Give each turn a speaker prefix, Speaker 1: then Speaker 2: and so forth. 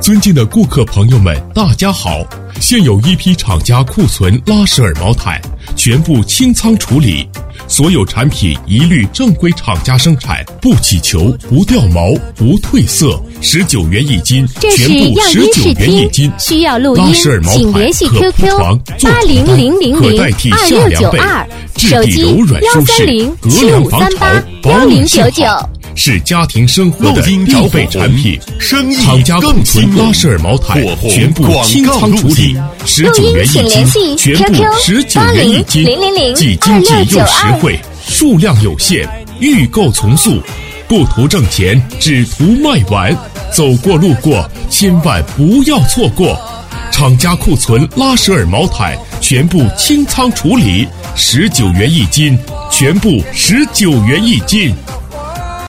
Speaker 1: 尊敬的顾客朋友们，大家好！现有一批厂家库存拉舍尔茅台，全部清仓处理，所有产品一律正规厂家生产，不起球，不掉毛，不褪色，19元一斤，全部19元一斤。
Speaker 2: 需要录音，请联系 QQ 8000022692，手机13075381099。
Speaker 1: 是家庭生活的必备产品，厂家库存拉舍尔茅台全部清仓处理，19元一斤，全部19元一斤，既经济又实惠，数量有限，预购从速，不图挣钱，只图卖完。走过路过，千万不要错过。厂家库存拉舍尔茅台全部清仓处理，19元一斤，全部19元一斤。